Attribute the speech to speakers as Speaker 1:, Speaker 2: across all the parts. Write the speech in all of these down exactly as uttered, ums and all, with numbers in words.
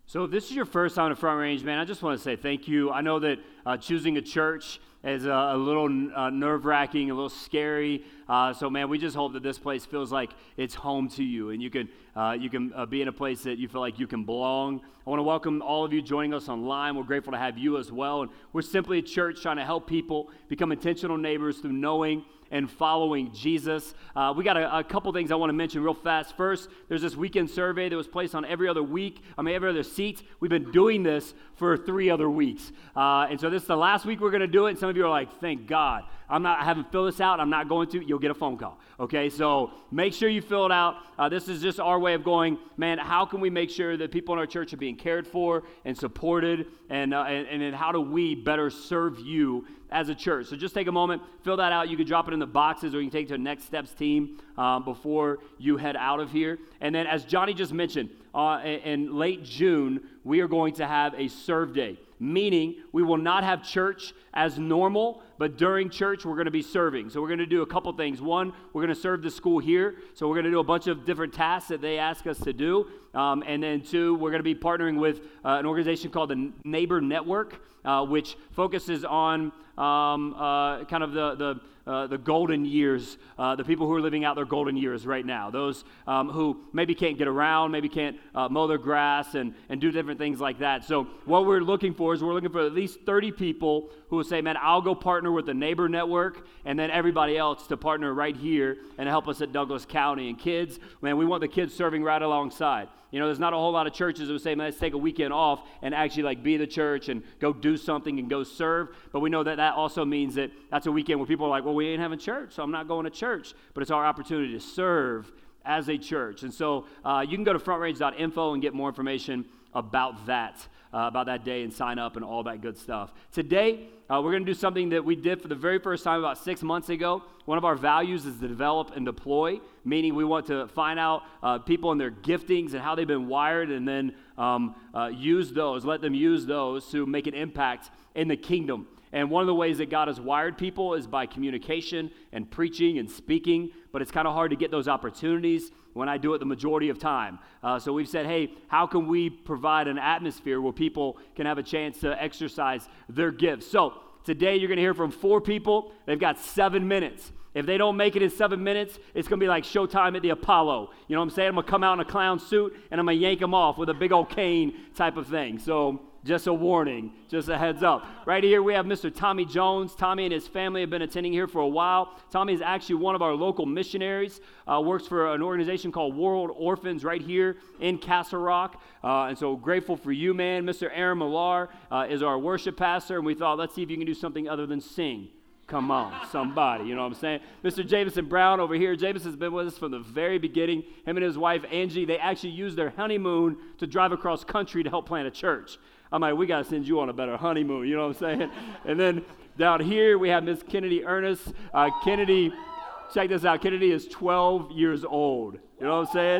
Speaker 1: So if this is your first time at Front Range, man, I just want to say thank you. I know that uh, choosing a church is a, a little uh, nerve-wracking, a little scary. Uh, so, man, we just hope that this place feels like it's home to you, and you can uh, you can uh, be in a place that you feel like you can belong. I want to welcome all of you joining us online. We're grateful to have you as well. And we're simply a church trying to help people become intentional neighbors through knowing and following Jesus. Uh, we got a, a couple things I want to mention real fast. First, there's this weekend survey that was placed on every other week, I mean, every other seat. We've been doing this for three other weeks. Uh, and so this is the last week we're going to do it. And some of you are like, thank God. I'm not, I haven't filled this out. I'm not going to. You'll get a phone call. Okay, so make sure you fill it out. Uh, this is just our way of going, man, how can we make sure that people in our church are being cared for and supported? And, uh, and, and then how do we better serve you as a church? So just take a moment, fill that out. You can drop it in the boxes, or you can take it to the Next Steps team um, before you head out of here. And then as Johnny just mentioned, uh, in, in late June, we are going to have a serve day, meaning we will not have church as normal, but during church, we're going to be serving. So we're going to do a couple things. One, we're going to serve the school here. So we're going to do a bunch of different tasks that they ask us to do. Um, and then two, we're going to be partnering with uh, an organization called the Neighbor Network, uh, which focuses on um, uh, kind of the the, uh, the golden years, uh, the people who are living out their golden years right now, those um, who maybe can't get around, maybe can't uh, mow their grass and, and do different things like that. So what we're looking for is we're looking for at least thirty people who will say, man, I'll go partner with the Neighbor Network, and then everybody else to partner right here and help us at Douglas County. And kids, man, we want the kids serving right alongside. You know, there's not a whole lot of churches who say, man, let's take a weekend off and actually like be the church and go do something and go serve. But we know that that also means that that's a weekend where people are like, well, we ain't having church, so I'm not going to church. But it's our opportunity to serve as a church. And so uh, you can go to front range dot info and get more information about that, uh, about that day and sign up and all that good stuff. Today, uh, we're going to do something that we did for the very first time about six months ago. One of our values is to develop and deploy, meaning we want to find out uh, people and their giftings and how they've been wired, and then um, uh, use those, let them use those to make an impact in the kingdom. And one of the ways that God has wired people is by communication and preaching and speaking, but it's kind of hard to get those opportunities when I do it the majority of time. Uh, so we've said, hey, how can we provide an atmosphere where people can have a chance to exercise their gifts? So today you're going to hear from four people. They've got seven minutes. If they don't make it in seven minutes, it's going to be like Showtime at the Apollo. You know what I'm saying? I'm going to come out in a clown suit, and I'm going to yank them off with a big old cane type of thing. So just a warning, just a heads up. Right here we have Mister Tommy Jones. Tommy and his family have been attending here for a while. Tommy is actually one of our local missionaries, uh, works for an organization called World Orphans right here in Castle Rock. Uh, and so grateful for you, man. Mister Aaron Millar uh, is our worship pastor, and we thought, let's see if you can do something other than sing. Come on, somebody, you know what I'm saying? Mister Jameson Brown over here. Jameson's been with us from the very beginning. Him and his wife, Angie, they actually used their honeymoon to drive across country to help plant a church. I'm like, we got to send you on a better honeymoon, you know what I'm saying? And then down here, we have Miss Kennedy Ernest. Uh, Kennedy, check this out. Kennedy is twelve years old. You know what I'm saying?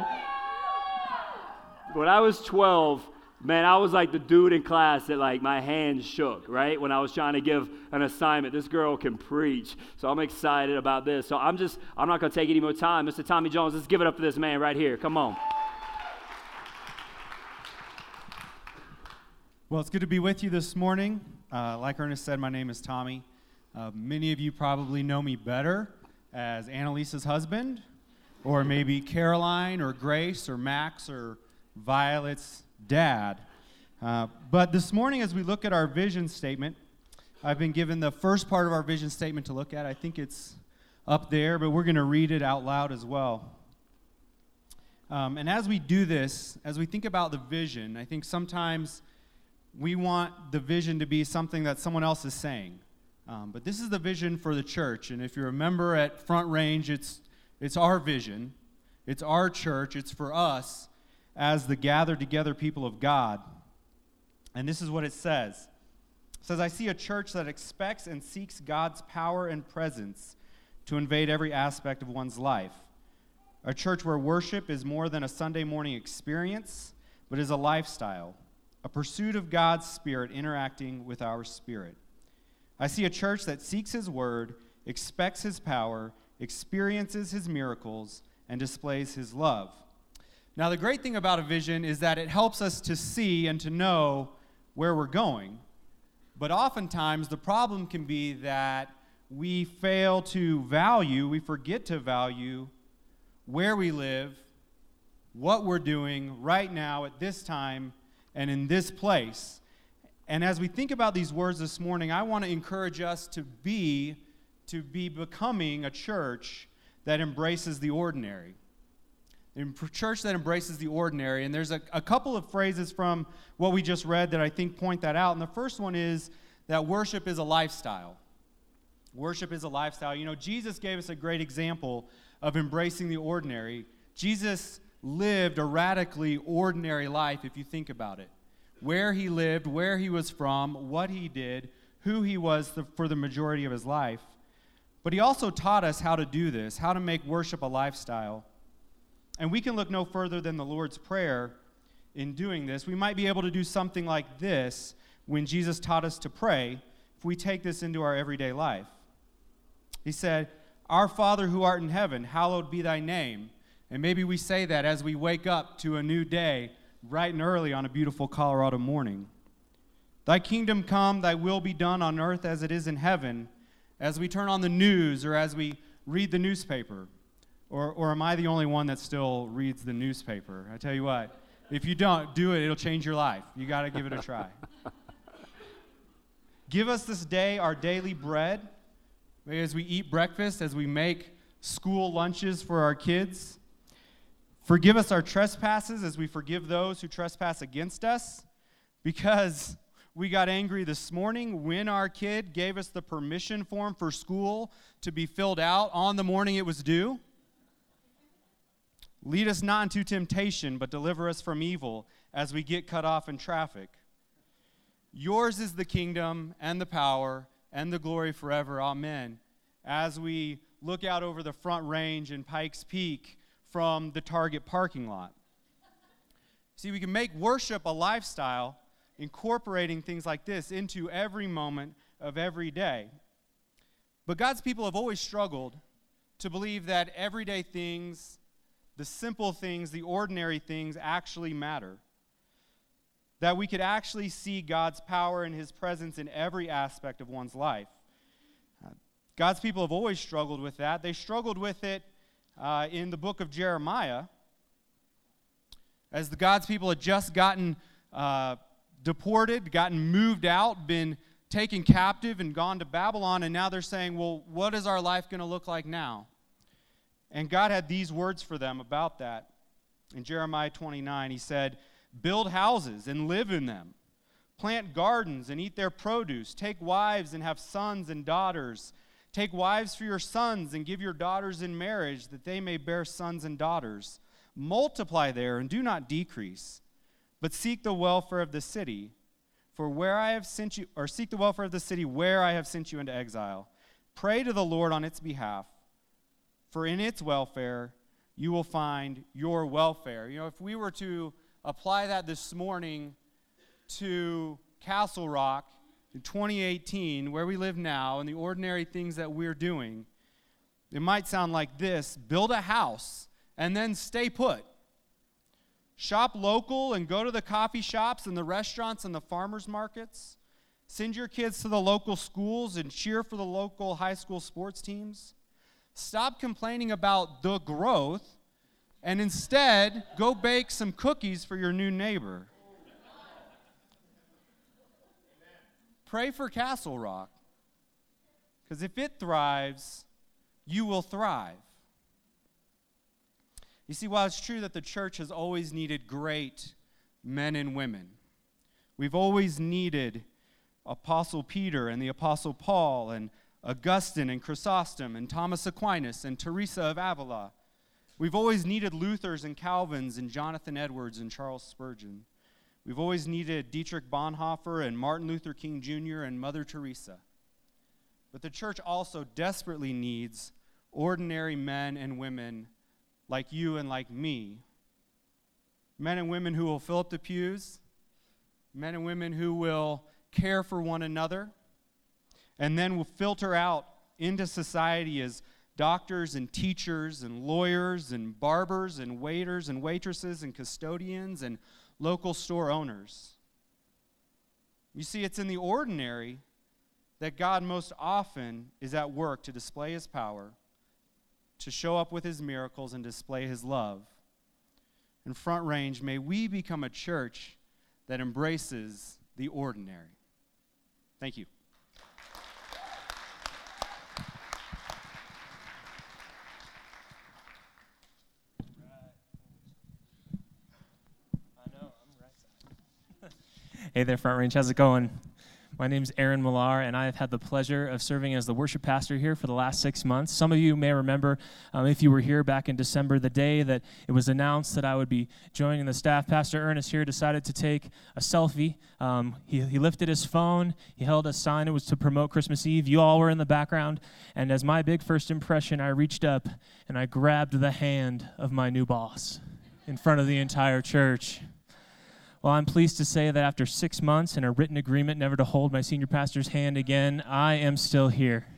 Speaker 1: When I was twelve, man, I was like the dude in class that like my hands shook, right? When I was trying to give an assignment. This girl can preach. So I'm excited about this. So I'm just, I'm not going to take any more time. Mister Tommy Jones, let's give it up for this man right here. Come on.
Speaker 2: Well, it's good to be with you this morning. Uh, like Ernest said, my name is Tommy. Uh, many of you probably know me better as Annalisa's husband, or maybe Caroline, or Grace, or Max, or Violet's dad. Uh, but this morning, as we look at our vision statement, I've been given the first part of our vision statement to look at. I think it's up there, but we're going to read it out loud as well. Um, and as we do this, as we think about the vision, I think sometimes we want the vision to be something that someone else is saying. Um, but this is the vision for the church. And if you're a member at Front Range, it's it's our vision. It's our church. It's for us as the gathered together people of God. And this is what it says. It says, I see a church that expects and seeks God's power and presence to invade every aspect of one's life. A church where worship is more than a Sunday morning experience, but is a lifestyle. A pursuit of God's Spirit interacting with our spirit. I see a church that seeks His Word, expects His power, experiences His miracles, and displays His love. Now, the great thing about a vision is that it helps us to see and to know where we're going. But oftentimes, the problem can be that we fail to value, we forget to value where we live, what we're doing right now at this time and in this place. And as we think about these words this morning, I want to encourage us to be, to be becoming a church that embraces the ordinary. A church that embraces the ordinary. And there's a, a couple of phrases from what we just read that I think point that out. And the first one is that worship is a lifestyle. Worship is a lifestyle. You know, Jesus gave us a great example of embracing the ordinary. Jesus lived a radically ordinary life, if you think about it. Where he lived, where he was from, what he did, who he was the, for the majority of his life. But he also taught us how to do this, how to make worship a lifestyle. And we can look no further than the Lord's Prayer in doing this. We might be able to do something like this when Jesus taught us to pray if we take this into our everyday life. He said, "Our Father who art in heaven, hallowed be thy name." And maybe we say that as we wake up to a new day, bright and early on a beautiful Colorado morning. "Thy kingdom come, thy will be done on earth as it is in heaven," as we turn on the news or as we read the newspaper. Or, or am I the only one that still reads the newspaper? I tell you what, if you don't, do it. It'll change your life. You got to give it a try. "Give us this day our daily bread." As we eat breakfast, as we make school lunches for our kids. "Forgive us our trespasses as we forgive those who trespass against us." Because we got angry this morning when our kid gave us the permission form for school to be filled out on the morning it was due. "Lead us not into temptation, but deliver us from evil," as we get cut off in traffic. "Yours is the kingdom and the power and the glory forever. Amen." As we look out over the Front Range in Pikes Peak from the Target parking lot. See, we can make worship a lifestyle, incorporating things like this into every moment of every day. But God's people have always struggled to believe that everyday things, the simple things, the ordinary things actually matter. That we could actually see God's power and his presence in every aspect of one's life. Uh, God's people have always struggled with that. They struggled with it uh, in the book of Jeremiah, as the God's people had just gotten uh, deported, gotten moved out, been taken captive and gone to Babylon, and now they're saying, well, what is our life going to look like now? And God had these words for them about that. In Jeremiah twenty-nine, he said, "Build houses and live in them. Plant gardens and eat their produce. Take wives and have sons and daughters. Take wives for your sons and give your daughters in marriage, that they may bear sons and daughters. Multiply there and do not decrease, but seek the welfare of the city. For where I have sent you, or seek the welfare of the city where I have sent you into exile. Pray to the Lord on its behalf, for in its welfare you will find your welfare." You know, if we were to apply that this morning to Castle Rock in twenty eighteen, where we live now, and the ordinary things that we're doing, it might sound like this: build a house and then stay put. Shop local and go to the coffee shops and the restaurants and the farmers markets. Send your kids to the local schools and cheer for the local high school sports teams. Stop complaining about the growth and instead go bake some cookies for your new neighbor. Pray for Castle Rock, because if it thrives, you will thrive. You see, while it's true that the church has always needed great men and women, we've always needed Apostle Peter and the Apostle Paul and Augustine and Chrysostom and Thomas Aquinas and Teresa of Avila. We've always needed Luthers and Calvins and Jonathan Edwards and Charles Spurgeon. We've always needed Dietrich Bonhoeffer and Martin Luther King Junior and Mother Teresa. But the church also desperately needs ordinary men and women like you and like me. Men and women who will fill up the pews. Men and women who will care for one another. And then will filter out into society as doctors and teachers and lawyers and barbers and waiters and waitresses and custodians and local store owners. You see, it's in the ordinary that God most often is at work to display his power, to show up with his miracles and display his love. In Front Range, may we become a church that embraces the ordinary. Thank you.
Speaker 3: Hey there, Front Range. How's it going? My name's Aaron Millar, and I've had the pleasure of serving as the worship pastor here for the last six months. Some of you may remember, um, if you were here back in December, the day that it was announced that I would be joining the staff. Pastor Ernest here decided to take a selfie. Um, he, he lifted his phone. He held a sign. It was to promote Christmas Eve. You all were in the background. And as my big first impression, I reached up and I grabbed the hand of my new boss in front of the entire church. Well, I'm pleased to say that after six months and a written agreement never to hold my senior pastor's hand again, I am still here.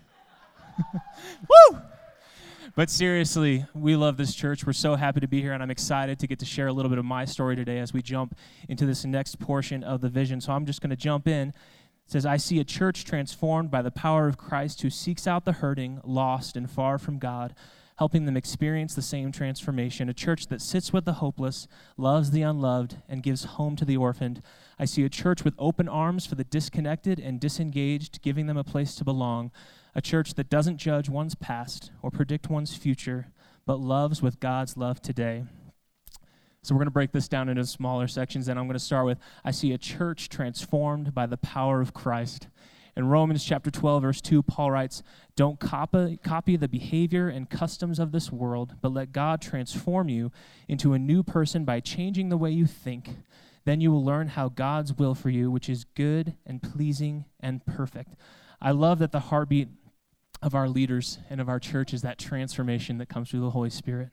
Speaker 3: Woo! But seriously, we love this church. We're so happy to be here, and I'm excited to get to share a little bit of my story today as we jump into this next portion of the vision. So I'm just going to jump in. It says, I see a church transformed by the power of Christ who seeks out the hurting, lost, and far from God, helping them experience the same transformation. A church that sits with the hopeless, loves the unloved, and gives home to the orphaned. I see a church with open arms for the disconnected and disengaged, giving them a place to belong. A church that doesn't judge one's past or predict one's future, but loves with God's love today. So we're going to break this down into smaller sections, and I'm going to start with, I see a church transformed by the power of Christ. In Romans chapter twelve, verse two, Paul writes, don't copy, copy the behavior and customs of this world, but let God transform you into a new person by changing the way you think. Then you will learn how God's will for you, which is good and pleasing and perfect. I love that the heartbeat of our leaders and of our church is that transformation that comes through the Holy Spirit.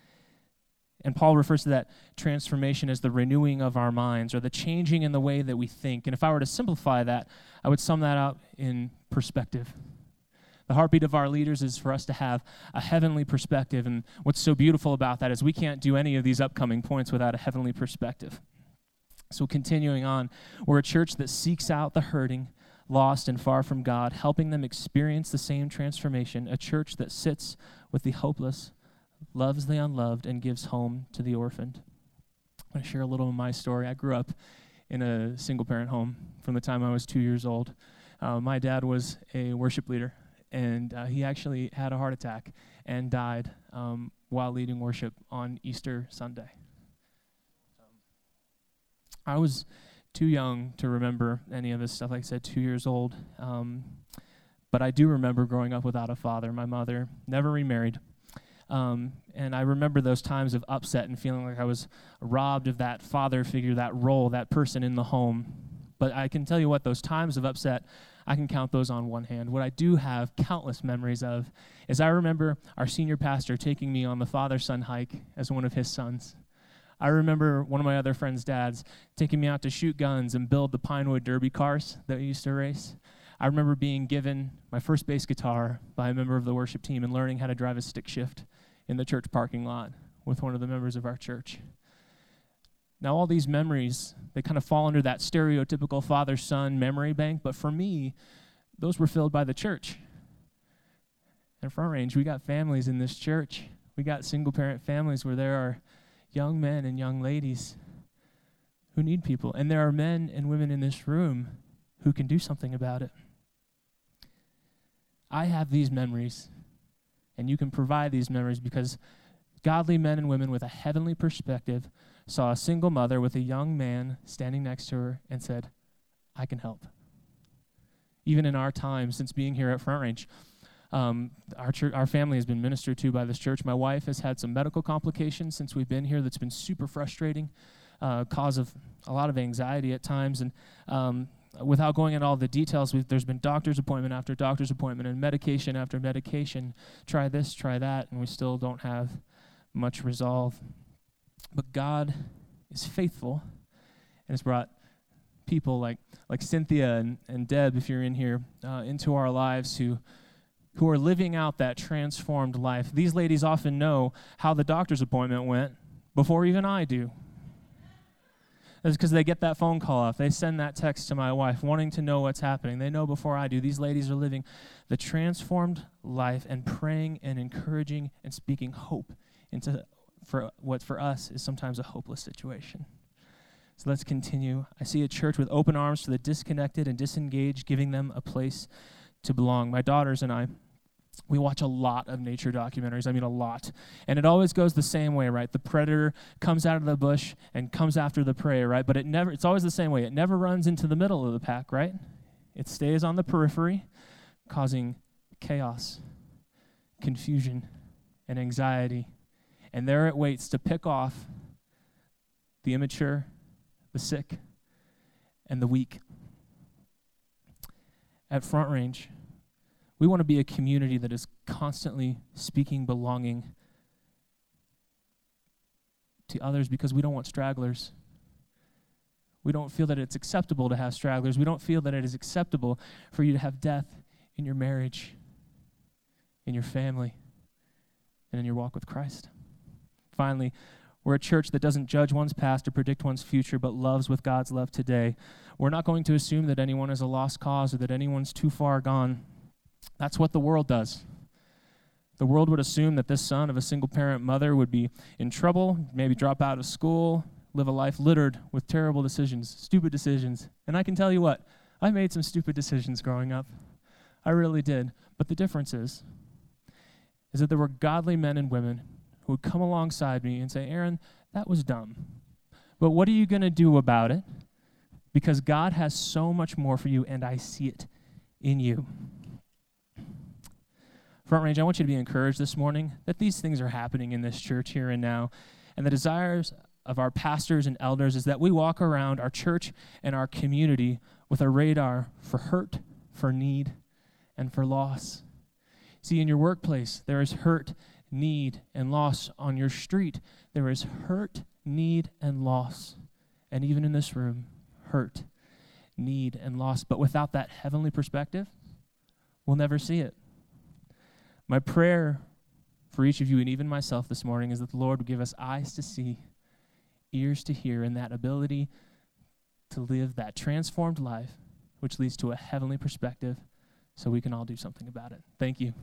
Speaker 3: And Paul refers to that transformation as the renewing of our minds, or the changing in the way that we think. And if I were to simplify that, I would sum that up in perspective. The heartbeat of our leaders is for us to have a heavenly perspective. And what's so beautiful about that is we can't do any of these upcoming points without a heavenly perspective. So continuing on, we're a church that seeks out the hurting, lost, and far from God, helping them experience the same transformation. A church that sits with the hopeless, loves the unloved, and gives home to the orphaned. I'm going to share a little of my story. I grew up in a single-parent home from the time I was two years old. Uh, my dad was a worship leader, and uh, he actually had a heart attack and died um, while leading worship on Easter Sunday. Um, I was too young to remember any of this stuff. Like I said, two years old. Um, but I do remember growing up without a father. My mother never remarried. Um, and I remember those times of upset and feeling like I was robbed of that father figure, that role, that person in the home. But I can tell you what, those times of upset, I can count those on one hand. What I do have countless memories of is I remember our senior pastor taking me on the father-son hike as one of his sons. I remember one of my other friends' dads taking me out to shoot guns and build the Pinewood Derby cars that we used to race. I remember being given my first bass guitar by a member of the worship team and learning how to drive a stick shift in the church parking lot with one of the members of our church. Now, all these memories, they kind of fall under that stereotypical father-son memory bank, but for me, those were filled by the church. In Front Range, we got families in this church. We got single-parent families where there are young men and young ladies who need people, and there are men and women in this room who can do something about it. I have these memories, and you can provide these memories because godly men and women with a heavenly perspective saw a single mother with a young man standing next to her and said, I can help. Even in our time since being here at Front Range, um, our church, our family has been ministered to by this church. My wife has had some medical complications since we've been here that's been super frustrating, uh, cause of a lot of anxiety at times. And um, without going into all the details, we've, there's been doctor's appointment after doctor's appointment and medication after medication. Try this, try that, and we still don't have much resolve. But God is faithful and has brought people like like Cynthia and, and Deb, if you're in here, uh, into our lives who who are living out that transformed life. These ladies often know how the doctor's appointment went before even I do. It's because they get that phone call off. They send that text to my wife wanting to know what's happening. They know before I do. These ladies are living the transformed life and praying and encouraging and speaking hope into for what for us is sometimes a hopeless situation. So let's continue. I see a church with open arms for the disconnected and disengaged, giving them a place to belong. My daughters and I, we watch a lot of nature documentaries. I mean, a lot. And it always goes the same way, right? The predator comes out of the bush and comes after the prey, right? But it never, it's always the same way. It never runs into the middle of the pack, right? It stays on the periphery, causing chaos, confusion, and anxiety. And there it waits to pick off the immature, the sick, and the weak. At Front Range, we want to be a community that is constantly speaking belonging to others because we don't want stragglers. We don't feel that it's acceptable to have stragglers. We don't feel that it is acceptable for you to have death in your marriage, in your family, and in your walk with Christ. Finally, we're a church that doesn't judge one's past or predict one's future, but loves with God's love today. We're not going to assume that anyone is a lost cause or that anyone's too far gone. That's what the world does. The world would assume that this son of a single-parent mother would be in trouble, maybe drop out of school, live a life littered with terrible decisions, stupid decisions. And I can tell you what, I made some stupid decisions growing up. I really did. But the difference is, is that there were godly men and women who would come alongside me and say, Aaron, that was dumb. But what are you going to do about it? Because God has so much more for you, and I see it in you. Front Range, I want you to be encouraged this morning that these things are happening in this church here and now. And the desires of our pastors and elders is that we walk around our church and our community with a radar for hurt, for need, and for loss. See, in your workplace, there is hurt, need, and loss. On your street, there is hurt, need, and loss. And even in this room, hurt, need, and loss. But without that heavenly perspective, we'll never see it. My prayer for each of you, and even myself this morning, is that the Lord would give us eyes to see, ears to hear, and that ability to live that transformed life, which leads to a heavenly perspective, so we can all do something about it. Thank you.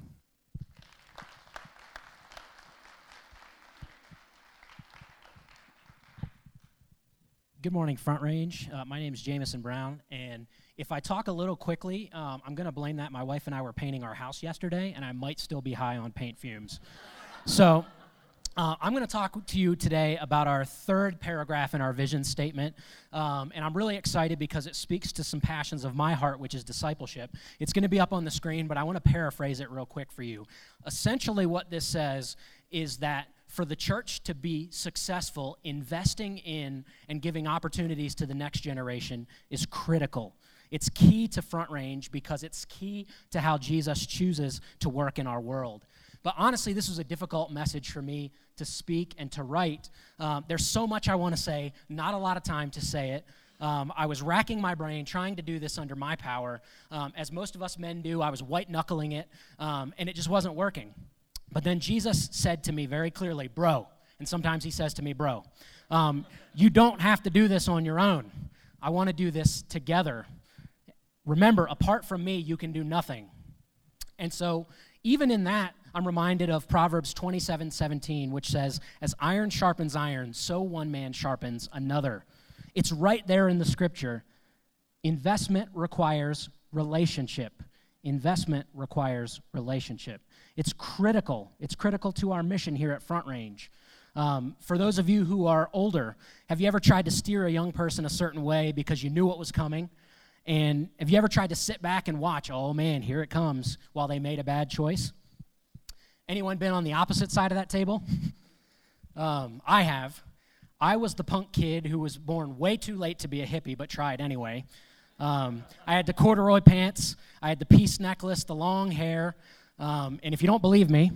Speaker 4: Good morning, Front Range. Uh, my name is Jamison Brown, and if I talk a little quickly, um, I'm going to blame that. My wife and I were painting our house yesterday, and I might still be high on paint fumes. So uh, I'm going to talk to you today about our third paragraph in our vision statement, um, and I'm really excited because it speaks to some passions of my heart, which is discipleship. It's going to be up on the screen, but I want to paraphrase it real quick for you. Essentially what this says is that for the church to be successful, investing in and giving opportunities to the next generation is critical. It's key to Front Range because it's key to how Jesus chooses to work in our world. But honestly, this was a difficult message for me to speak and to write. Um, there's so much I want to say, not a lot of time to say it. Um, I was racking my brain trying to do this under my power. Um, as most of us men do, I was white-knuckling it, um, and it just wasn't working. But then Jesus said to me very clearly, bro, and sometimes he says to me, bro, um, you don't have to do this on your own. I want to do this together. Remember, apart from me, you can do nothing. And so even in that, I'm reminded of Proverbs twenty-seven seventeen, which says, as iron sharpens iron, so one man sharpens another. It's right there in the scripture. Investment requires relationship. Investment requires relationship. It's critical. It's critical to our mission here at Front Range. Um, for those of you who are older, have you ever tried to steer a young person a certain way because you knew what was coming? And have you ever tried to sit back and watch, oh man, here it comes, while they made a bad choice? Anyone been on the opposite side of that table? um, I have. I was the punk kid who was born way too late to be a hippie, but tried anyway. Um, I had the corduroy pants, I had the peace necklace, the long hair, um, and if you don't believe me,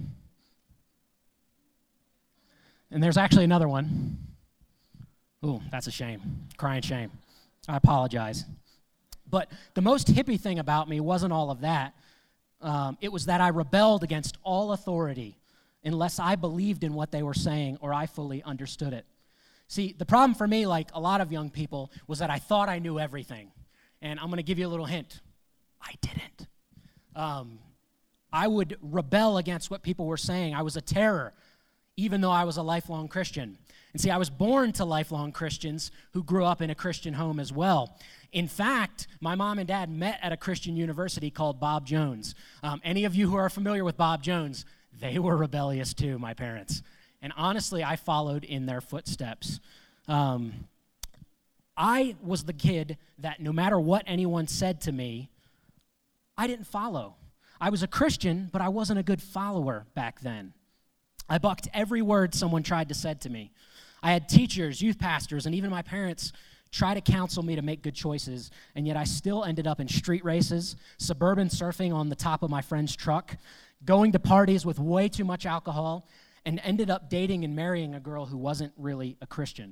Speaker 4: and there's actually another one. Ooh, that's a shame, crying shame. I apologize. But the most hippie thing about me wasn't all of that. Um, it was that I rebelled against all authority unless I believed in what they were saying or I fully understood it. See, the problem for me, like a lot of young people, was that I thought I knew everything. And I'm going to give you a little hint. I didn't. Um, I would rebel against what people were saying. I was a terror, even though I was a lifelong Christian. And see, I was born to lifelong Christians who grew up in a Christian home as well. In fact, my mom and dad met at a Christian university called Bob Jones. Um, any of you who are familiar with Bob Jones, they were rebellious too, my parents. And honestly, I followed in their footsteps. Um, I was the kid that no matter what anyone said to me, I didn't follow. I was a Christian, but I wasn't a good follower back then. I bucked every word someone tried to say to me. I had teachers, youth pastors, and even my parents try to counsel me to make good choices, and yet I still ended up in street races, suburban surfing on the top of my friend's truck, going to parties with way too much alcohol, and ended up dating and marrying a girl who wasn't really a Christian.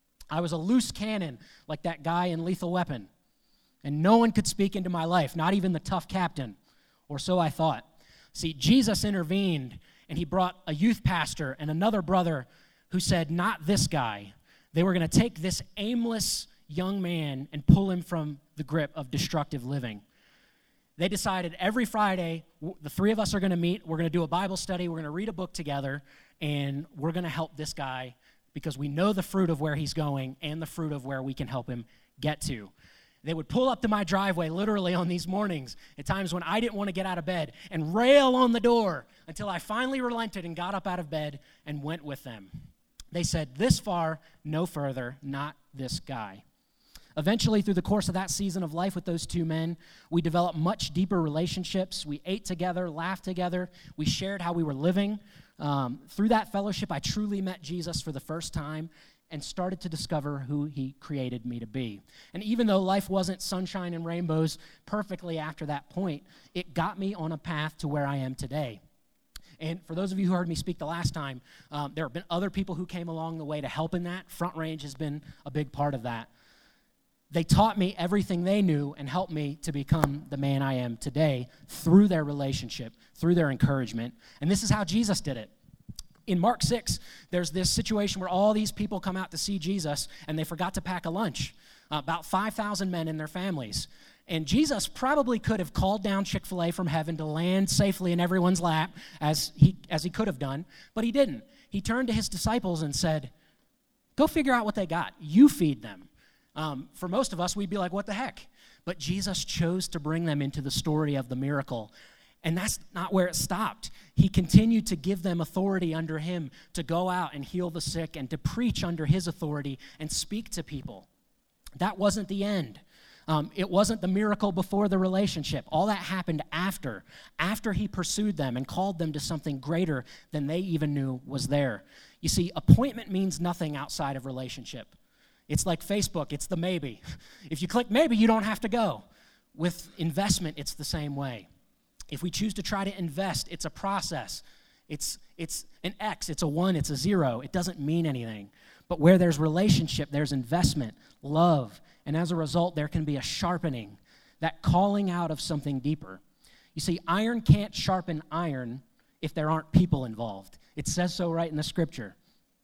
Speaker 4: I was a loose cannon, like that guy in Lethal Weapon, and no one could speak into my life, not even the tough captain, or so I thought. See, Jesus intervened, and he brought a youth pastor and another brother who said, not this guy. They were going to take this aimless young man and pull him from the grip of destructive living. They decided every Friday, the three of us are going to meet, we're going to do a Bible study, we're going to read a book together, and we're going to help this guy because we know the fruit of where he's going and the fruit of where we can help him get to. They would pull up to my driveway literally on these mornings at times when I didn't want to get out of bed and rail on the door until I finally relented and got up out of bed and went with them. They said, this far, no further, not this guy. Eventually, through the course of that season of life with those two men, we developed much deeper relationships. We ate together, laughed together. We shared how we were living. Um, through that fellowship, I truly met Jesus for the first time and started to discover who he created me to be. And even though life wasn't sunshine and rainbows perfectly after that point, it got me on a path to where I am today. And for those of you who heard me speak the last time, um, there have been other people who came along the way to help in that. Front Range has been a big part of that. They taught me everything they knew and helped me to become the man I am today through their relationship, through their encouragement. And this is how Jesus did it. In Mark six, there's this situation where all these people come out to see Jesus, and they forgot to pack a lunch. Uh, about five thousand men and their families. And Jesus probably could have called down Chick-fil-A from heaven to land safely in everyone's lap, as he, as he could have done, but he didn't. He turned to his disciples and said, go figure out what they got. You feed them. Um, for most of us, we'd be like, what the heck? But Jesus chose to bring them into the story of the miracle. And that's not where it stopped. He continued to give them authority under him to go out and heal the sick and to preach under his authority and speak to people. That wasn't the end. Um, it wasn't the miracle before the relationship. All that happened after, after he pursued them and called them to something greater than they even knew was there. You see, appointment means nothing outside of relationship. It's like Facebook, it's the maybe. If you click maybe, you don't have to go. With investment, it's the same way. If we choose to try to invest, it's a process. It's, it's an X, it's a one, it's a zero. It doesn't mean anything. But where there's relationship, there's investment, love, and as a result, there can be a sharpening, that calling out of something deeper. You see, iron can't sharpen iron if there aren't people involved. It says so right in the scripture.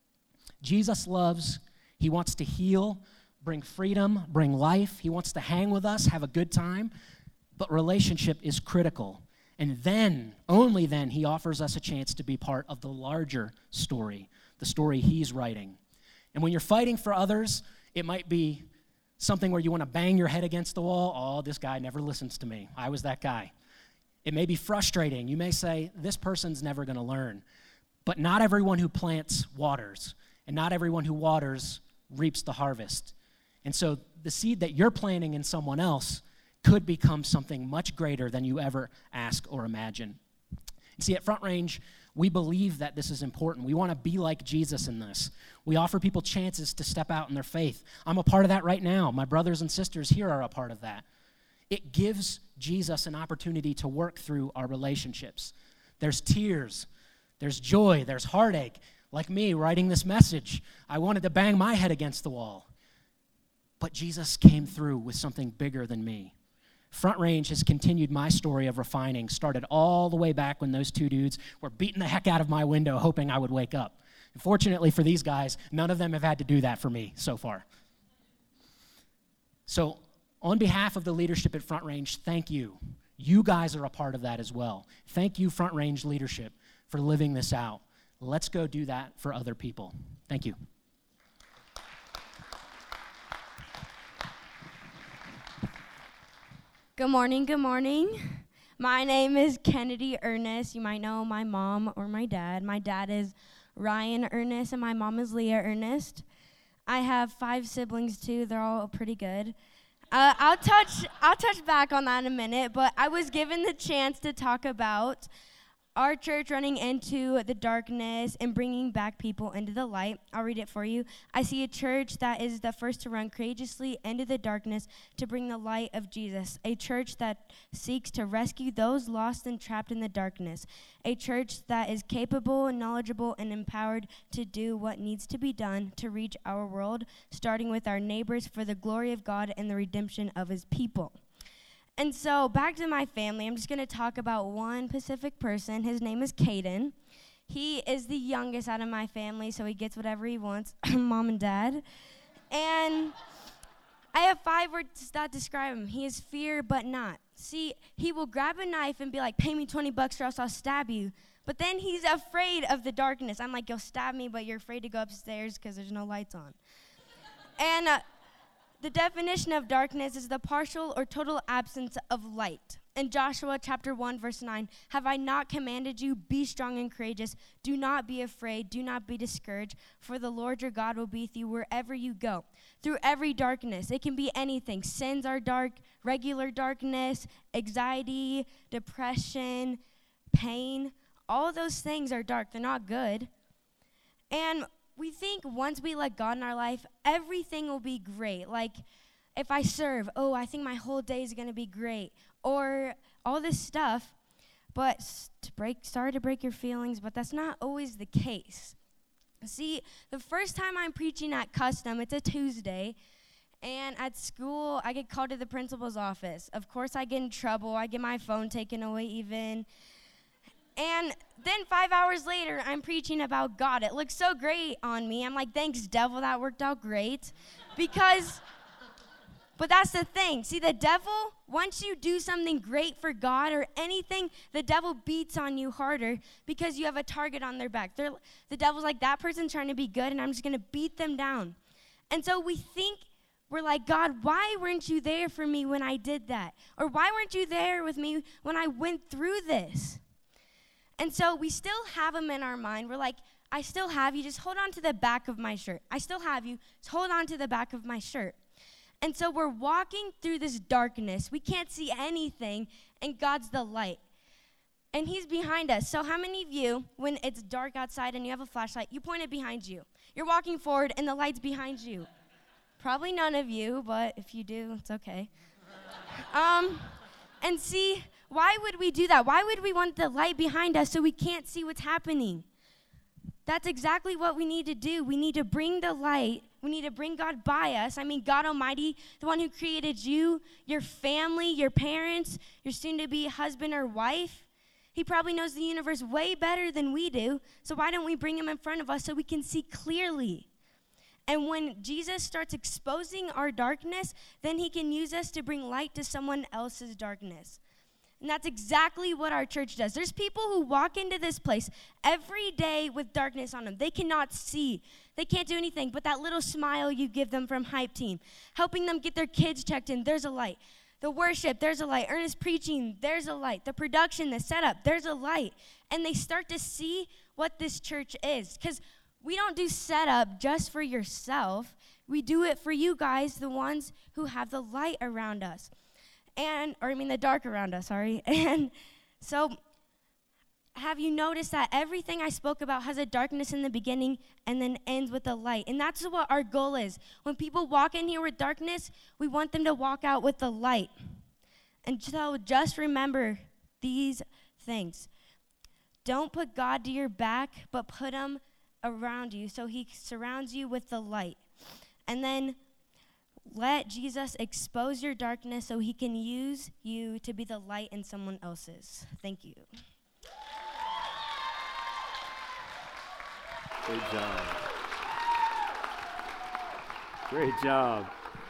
Speaker 4: Jesus loves, he wants to heal, bring freedom, bring life. He wants to hang with us, have a good time, but relationship is critical. And then, only then, he offers us a chance to be part of the larger story, the story he's writing. And when you're fighting for others, it might be something where you want to bang your head against the wall. Oh, this guy never listens to me. I was that guy. It may be frustrating. You may say, this person's never going to learn. But not everyone who plants waters, and not everyone who waters reaps the harvest. And so the seed that you're planting in someone else could become something much greater than you ever ask or imagine. You see, at Front Range, we believe that this is important. We want to be like Jesus in this. We offer people chances to step out in their faith. I'm a part of that right now. My brothers and sisters here are a part of that. It gives Jesus an opportunity to work through our relationships. There's tears, there's joy, there's heartache. Like me writing this message, I wanted to bang my head against the wall. But Jesus came through with something bigger than me. Front Range has continued my story of refining, started all the way back when those two dudes were beating the heck out of my window hoping I would wake up. And fortunately for these guys, none of them have had to do that for me so far. So on behalf of the leadership at Front Range, thank you. You guys are a part of that as well. Thank you, Front Range leadership, for living this out. Let's go do that for other people. Thank you.
Speaker 5: Good morning, good morning. My name is Kennedy Ernest. You might know my mom or my dad. My dad is Ryan Ernest and my mom is Leah Ernest. I have five siblings too. They're all pretty good. Uh, I'll touch I'll touch back on that in a minute, but I was given the chance to talk about our church running into the darkness and bringing back people into the light. I'll read it for you. I see a church that is the first to run courageously into the darkness to bring the light of Jesus. A church that seeks to rescue those lost and trapped in the darkness. A church that is capable and knowledgeable and empowered to do what needs to be done to reach our world, starting with our neighbors for the glory of God and the redemption of his people. And so back to my family, I'm just going to talk about one specific person. His name is Caden. He is the youngest out of my family, so he gets whatever he wants, mom and dad. And I have five words that describe him. He is fear but not. See, he will grab a knife and be like, pay me twenty bucks or else I'll stab you. But then he's afraid of the darkness. I'm like, you'll stab me, but you're afraid to go upstairs because there's no lights on. and... Uh, The definition of darkness is the partial or total absence of light. In Joshua chapter one, verse nine, have I not commanded you, be strong and courageous, do not be afraid, do not be discouraged, for the Lord your God will be with you wherever you go. Through every darkness, it can be anything. Sins are dark, regular darkness, anxiety, depression, pain, all those things are dark. They're not good. And we think once we let God in our life, everything will be great. Like, if I serve, oh, I think my whole day is going to be great. Or all this stuff. But to break, sorry to break your feelings, but that's not always the case. See, the first time I'm preaching at Custom, it's a Tuesday. And at school, I get called to the principal's office. Of course, I get in trouble. I get my phone taken away even. And then five hours later, I'm preaching about God. It looks so great on me. I'm like, thanks, devil, that worked out great. Because, but that's the thing. See, the devil, once you do something great for God or anything, the devil beats on you harder because you have a target on their back. They're, the devil's like, that person's trying to be good, and I'm just going to beat them down. And so we think, we're like, God, why weren't you there for me when I did that? Or why weren't you there with me when I went through this? And so we still have him in our mind. We're like, I still have you. Just hold on to the back of my shirt. I still have you. Just hold on to the back of my shirt. And so we're walking through this darkness. We can't see anything, and God's the light. And he's behind us. So how many of you, when it's dark outside and you have a flashlight, you point it behind you? You're walking forward, and the light's behind you. Probably none of you, but if you do, it's okay. um, and see... Why would we do that? Why would we want the light behind us so we can't see what's happening? That's exactly what we need to do. We need to bring the light. We need to bring God by us. I mean, God Almighty, the one who created you, your family, your parents, your soon-to-be husband or wife. He probably knows the universe way better than we do. So why don't we bring him in front of us so we can see clearly? And when Jesus starts exposing our darkness, then he can use us to bring light to someone else's darkness. And that's exactly what our church does. There's people who walk into this place every day with darkness on them. They cannot see. They can't do anything. But that little smile you give them from Hype Team, helping them get their kids checked in, there's a light. The worship, there's a light. Earnest preaching, there's a light. The production, the setup, there's a light. And they start to see what this church is. Because we don't do setup just for yourself. We do it for you guys, the ones who have the light around us. And, or I mean the dark around us, sorry. And so have you noticed that everything I spoke about has a darkness in the beginning and then ends with a light? And that's what our goal is. When people walk in here with darkness, we want them to walk out with the light. And so just remember these things. Don't put God to your back, but put him around you so he surrounds you with the light. And then let Jesus expose your darkness so he can use you to be the light in someone else's. Thank you.
Speaker 1: Great job. Great job.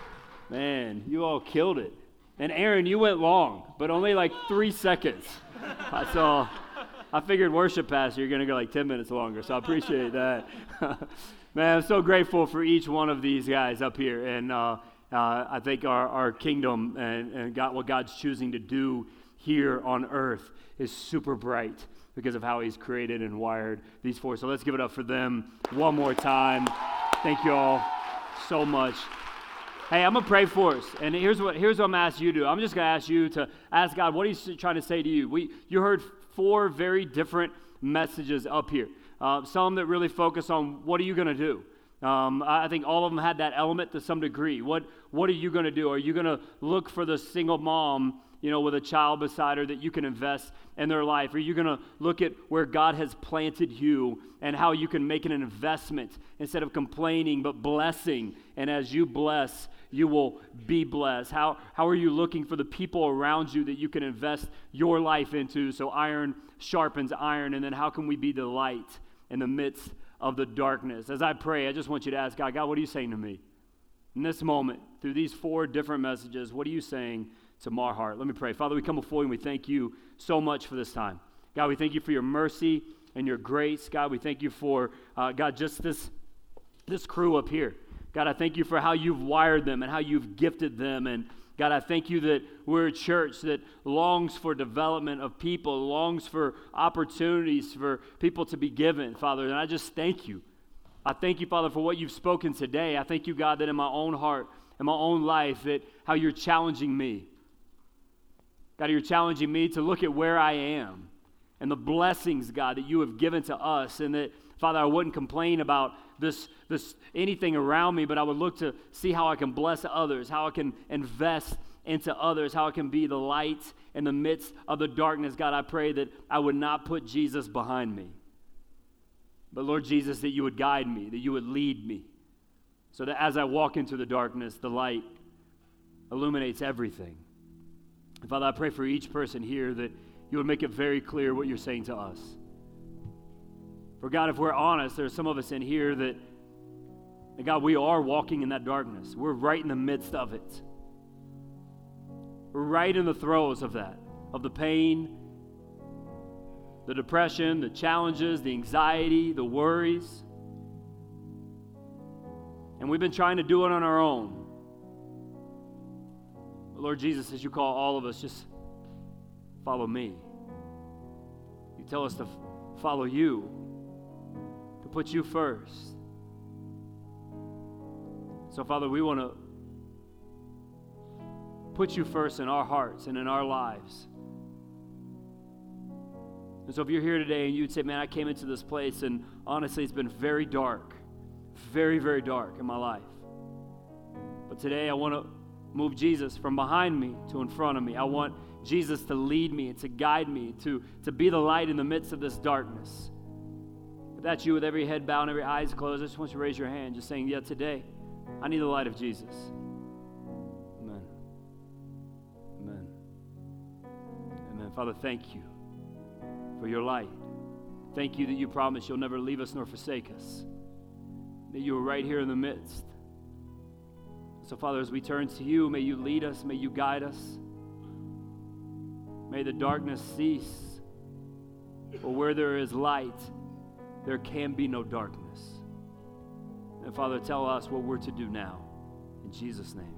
Speaker 1: Man, you all killed it. And Aaron, you went long, but only like three seconds. I saw, I figured worship pastor, you're going to go like ten minutes longer, so I appreciate that. Man, I'm so grateful for each one of these guys up here. And uh, uh, I think our, our kingdom and, and God, what God's choosing to do here on earth is super bright because of how he's created and wired these four. So let's give it up for them one more time. Thank you all so much. Hey, I'm going to pray for us, and here's what here's what I'm asking you to do. I'm just going to ask you to ask God, what he's trying to say to you. We You heard four very different messages up here. Uh, some that really focus on what are you going to do. Um, I think all of them had that element to some degree. What What are you going to do? Are you going to look for the single mom, you know, with a child beside her that you can invest in their life? Are you going to look at where God has planted you and how you can make an investment instead of complaining but blessing? And as you bless, you will be blessed. How, how are you looking for the people around you that you can invest your life into so iron sharpens iron? And then how can we be the light in the midst of the darkness? As I pray, I just want you to ask God, God, what are you saying to me? In this moment, through these four different messages, what are you saying to my heart? Let me pray. Father, we come before you and we thank you so much for this time. God, we thank you for your mercy and your grace. God, we thank you for, uh, God, just this, this crew up here. God, I thank you for how you've wired them and how you've gifted them. And God, I thank you that we're a church that longs for development of people, longs for opportunities for people to be given, Father. And I just thank you. I thank you, Father, for what you've spoken today. I thank you, God, that in my own heart, in my own life, that how you're challenging me. God, you're challenging me to look at where I am and the blessings, God, that you have given to us, and that, Father, I wouldn't complain about this, this anything around me, but I would look to see how I can bless others, how I can invest into others, how I can be the light in the midst of the darkness. God, I pray that I would not put Jesus behind me, but Lord Jesus, that you would guide me, that you would lead me, so that as I walk into the darkness, the light illuminates everything. And Father, I pray for each person here that you would make it very clear what you're saying to us. For God, if we're honest, there's some of us in here that, that, God, we are walking in that darkness. We're right in the midst of it. We're right in the throes of that, of the pain, the depression, the challenges, the anxiety, the worries. And we've been trying to do it on our own. But Lord Jesus, as you call all of us, just follow me. You tell us to f- follow you, to put you first. So, Father, we want to put you first in our hearts and in our lives. And so if you're here today and you'd say, man, I came into this place and honestly it's been very dark, very, very dark in my life. But today I want to move Jesus from behind me to in front of me. I want Jesus to lead me and to guide me, to, to be the light in the midst of this darkness. If that's you with every head bowed and every eyes closed, I just want you to raise your hand, just saying, yeah, today I need the light of Jesus. Amen. Amen. Amen. Father, thank you for your light. Thank you that you promise you'll never leave us nor forsake us, that you are right here in the midst. So, Father, as we turn to you, may you lead us, may you guide us. May the darkness cease. For where there is light, there can be no darkness. And, Father, tell us what we're to do now. In Jesus' name.